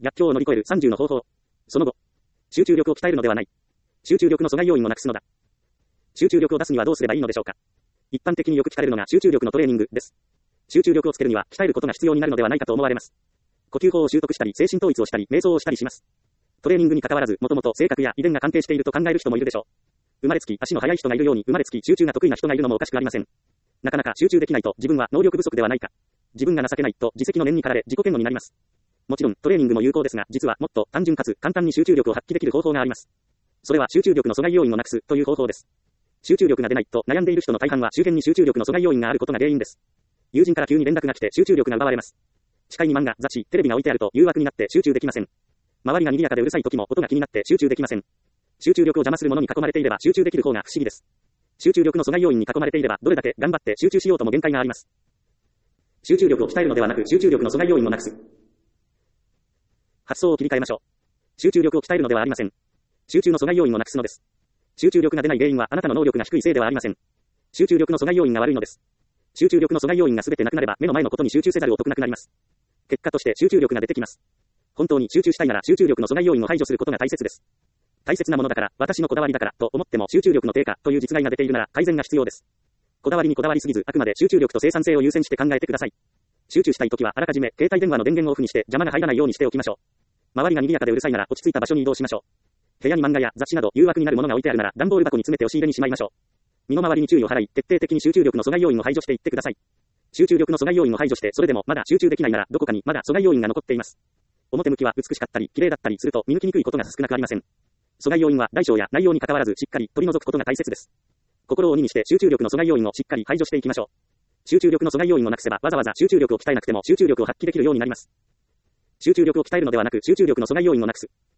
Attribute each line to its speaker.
Speaker 1: 逆境を乗り越える30の方法。その後、集中力を鍛えるのではない。集中力の阻害要因をなくすのだ。集中力を出すにはどうすればいいのでしょうか。一般的によく聞かれるのが集中力のトレーニングです。集中力をつけるには鍛えることが必要になるのではないかと思われます。呼吸法を習得したり、精神統一をしたり、瞑想をしたりします。トレーニングに関わらず、もともと性格や遺伝が関係していると考える人もいるでしょう。生まれつき足の速い人がいるように、生まれつき集中が得意な人がいるのもおかしくありません。なかなか集中できないと、自分は能力不足ではないか。自分が情けないと自責の念に駆られ自己嫌悪になります。もちろんトレーニングも有効ですが、実はもっと単純かつ簡単に集中力を発揮できる方法があります。それは集中力の阻害要因をなくすという方法です。集中力が出ないと悩んでいる人の大半は周辺に集中力の阻害要因があることが原因です。友人から急に連絡が来て集中力が奪われます。視界に漫画、雑誌、テレビが置いてあると誘惑になって集中できません。周りが賑やかでうるさい時も音が気になって集中できません。集中力を邪魔するものに囲まれていれば集中できる方が不思議です。集中力の阻害要因に囲まれていればどれだけ頑張って集中しようとも限界があります。集中力を鍛えるのではなく集中力の阻害要因をなくす。発想を切り替えましょう。集中力を鍛えるのではありません。集中の阻害要因をなくすのです。集中力が出ない原因はあなたの能力が低いせいではありません。集中力の阻害要因が悪いのです。集中力の阻害要因が全てなくなれば目の前のことに集中せざるを得なくなります。結果として集中力が出てきます。本当に集中したいなら集中力の阻害要因を排除することが大切です。大切なものだから、私のこだわりだからと思っても集中力の低下という実害が出ているなら改善が必要です。こだわりにこだわりすぎず、あくまで集中力と生産性を優先して考えてください。集中したいときはあらかじめ携帯電話の電源をオフにして邪魔が入らないようにしておきましょう。周りが賑やかでうるさいなら落ち着いた場所に移動しましょう。部屋に漫画や雑誌など誘惑になるものが置いてあるなら段ボール箱に詰めて押し入れにしまいましょう。身の回りに注意を払い、徹底的に集中力の阻害要因を排除していってください。集中力の阻害要因を排除してそれでもまだ集中できないならどこかにまだ阻害要因が残っています。表向きは美しかったり綺麗だったりすると見抜きにくいことが少なくありません。阻害要因は大小や内容に関わらずしっかり取り除くことが大切です。心を鬼にして集中力の阻害要因をしっかり排除していきましょう。集中力の阻害要因をなくせばわざわざ集中力を鍛えなくても集中力を発揮できるようになります。集中力を鍛えるのではなく集中力の阻害要因をなくす。